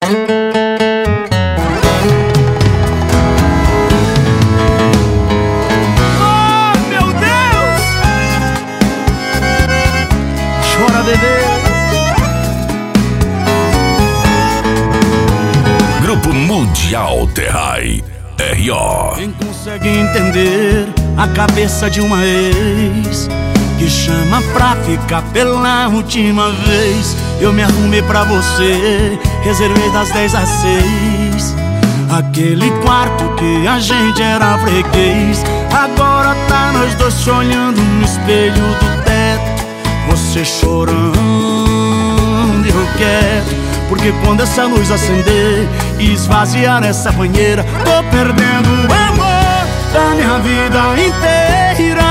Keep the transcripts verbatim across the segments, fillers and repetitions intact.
Grupo Mundial Terrai, R O. Quem consegue entender a cabeça de uma ex que chama pra ficar pela última vez? Eu me arrumei pra você, reservei das dez às seis aquele quarto que a gente era freguês. Agora tá nós dois se olhando no espelho do teto, você chorando e eu quieto. Porque quando essa luz acender e esvaziar essa banheira, tô perdendo o amor da minha vida inteira.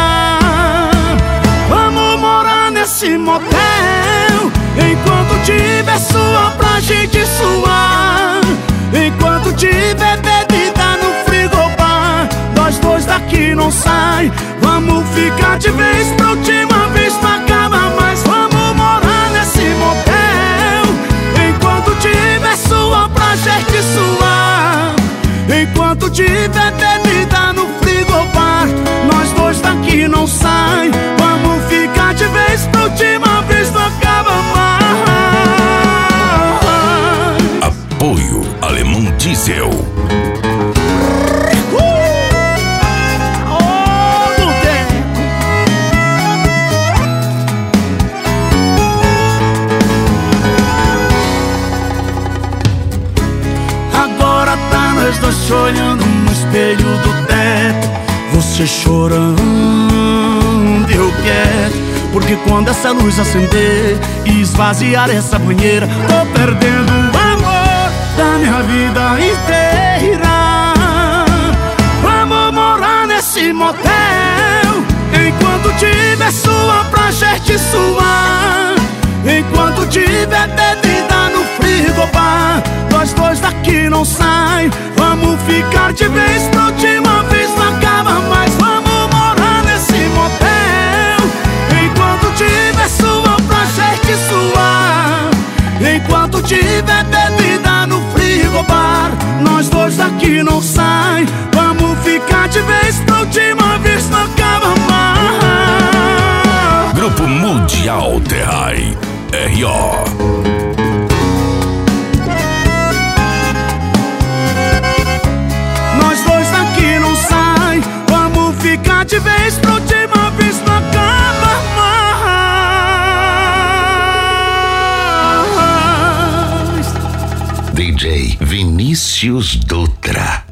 Vamos morar nesse motel enquanto tiver suor pra gente suar, enquanto tiver bebida no frigobar. Nós dois daqui não sai. Vamos ficar de vez pra última vez, não acaba mais. Vamos morar nesse motel enquanto tiver suor pra gente suar, enquanto tiver bebida no frigobar. Nós dois daqui não sai. Vamos ficar de vez pra última vez, não acaba mais. Apoio Alemão Diesel. Nós dois olhando no espelho do teto, você chorando e eu quieto. Porque quando essa luz acender e esvaziar essa banheira, tô perdendo o amor da minha vida inteira. Vamos morar nesse motel enquanto tiver suor pra gente suar, enquanto tiver bebida no frigobar. Nós dois daqui não sai. Vamos ficar de vez pra última vez, não acaba mais. Vamos morar nesse motel enquanto tiver suor pra gente suar, enquanto tiver bebida no frigobar. Nós dois daqui não sai. Vamos ficar de vez pra última vez, não acaba mais. Grupo Mundial Terrai, R O. Ficar de vez pra última vez, não acaba mais. D J Vinícius Dutra.